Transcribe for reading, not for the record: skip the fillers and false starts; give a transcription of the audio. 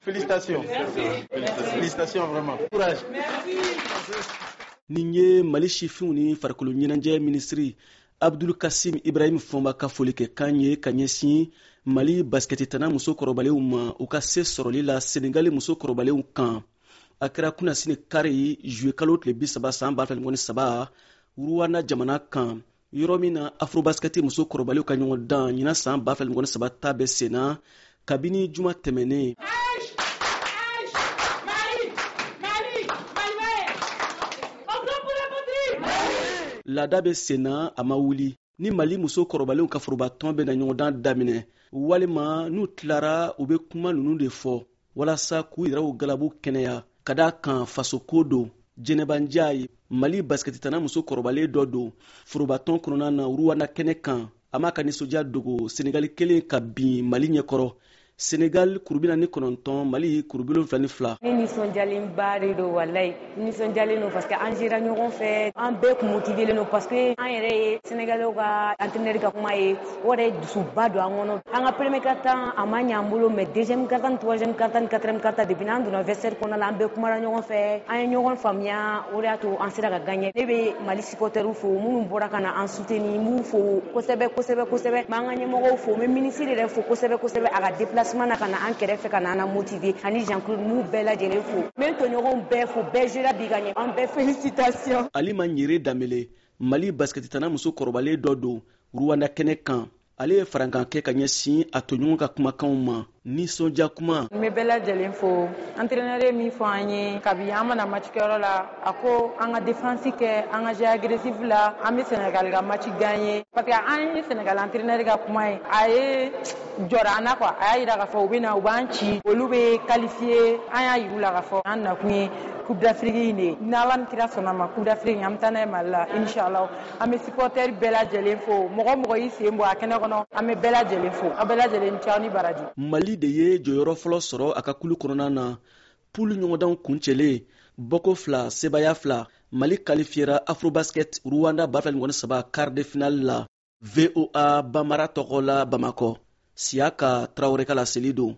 Félicitations. Félicitations vraiment. Courage. Nin ye Mali sifinw ni farikolo ɲɛnajɛ minisiri Abdul Kasim Ibrahim Fɔnba ka foli kɛ kan ye ka ɲɛsin Mali basketitana muso kɔrɔbalenw ma u ka se sɔrɔli la Senegali muso kɔrɔbalenw kan. A kɛra kunnasini kari juye kalo tile 30 san 2023 Rwanda jamana kan yɔrɔ min na Afrobasketi muso kɔrɔbalenw ka ɲɔgɔn dan ɲina san 2023 ta bɛ sen na kabini juma tɛmɛnen. Laada bɛ sen na a ma wuli ni Mali muso kɔrɔbalenw ka forobatɔn bɛ na ɲɔgɔndan daminɛ walima n'u tilara u bɛ kuma ninnu de fɔ walasa k'u yɛrɛw galabu kɛnɛya ka d'a kan fasoko don. Jɛnɛba Njayi Mali basketitana muso kɔrɔbalen dɔ don forobatɔn kɔnɔna na Rwanda kɛnɛ kan a m'a ka nisɔndiya dogo Senegali kelen ka bin Mali ɲɛkɔrɔ. Senegal kurubina ni 9 Mali kurubilo 22. Ni nisɔndiyalen ba de don walayi nisɔndiyalen don parce que an jira ɲɔgɔn fɛ an bɛɛ kun motivelen don parce que an yɛrɛ ye Senegalais ka entraîneur ka kuma ye o de dusuba don an kɔnɔ. An ka premier quart-temps a ma ɲɛ an bolo mais deuxième quart-temps, troisième quart-temps, quatrième quart-temps depuis n'an donna vestiaire kɔnɔna la an bɛɛ kumara ɲɔgɔn fɛ an ye ɲɔgɔn faamuya o de y'a to an sera ka gagner. Ne bɛ Mali supporters fo minnu bɔra ka na an soutenir m'u fo kosɛbɛ m'an ka ɲɛmɔgɔw fo me ministre yɛrɛ fo kosɛbɛ a ka déplacement na ka na an kɛrɛfɛ ka na an motiver ani Jean-Claude m'u bɛɛ lajɛlen fo me tɔɲɔgɔnw bɛɛ fo bɛɛ jera bi ka ɲɛ an bɛɛ félicitations. Alima Nyere Damele Mali basketitana muso kɔrɔbalen dɔ don Rwanda kɛnɛ kan ale ye farankan kɛ ka ɲɛsin a tɔɲɔgɔn ka kumakanw ma nisɔndiya kuma. N bɛ bɛɛ lajɛlen fo entraîneur ye min fɔ an ye kabi an mana match kɛyɔrɔ la a ko an ka défense kɛ an ka jeu agressif la an bɛ Senegal ka match gagner parce que an ye Senegal entraîneur ka kuma ye a ye jɔra an na quoi a y'a jira k'a fɔ u bɛ na u b'an ci olu bɛ qualifier an y'a yir'u la k'a fɔ an nakun ye Coupe d'Afrique in de ye n'Ala ni kira sɔnna ma Coupe d'Afrique an bɛ taa n'a ye Mali la inshallah an bɛ supporter bɛɛ lajɛlen fo mɔgɔ y'i sen bɔ a kɛnɛ kɔnɔ an bɛ bɛɛ lajɛlen fo a bɛɛ lajɛlen caaw ni baraji. Mali de ye jɔyɔrɔ fɔlɔ sɔrɔ a ka kulu kɔnɔna na poule ɲɔgɔndan kuncɛlen bɔko 2 sebaya 2 Mali qualifiera Afrobasket Rwanda 2023 quart de finale la VOA Bamara tɔgɔ la Bamakɔ Siaka Traoré ka laseli don.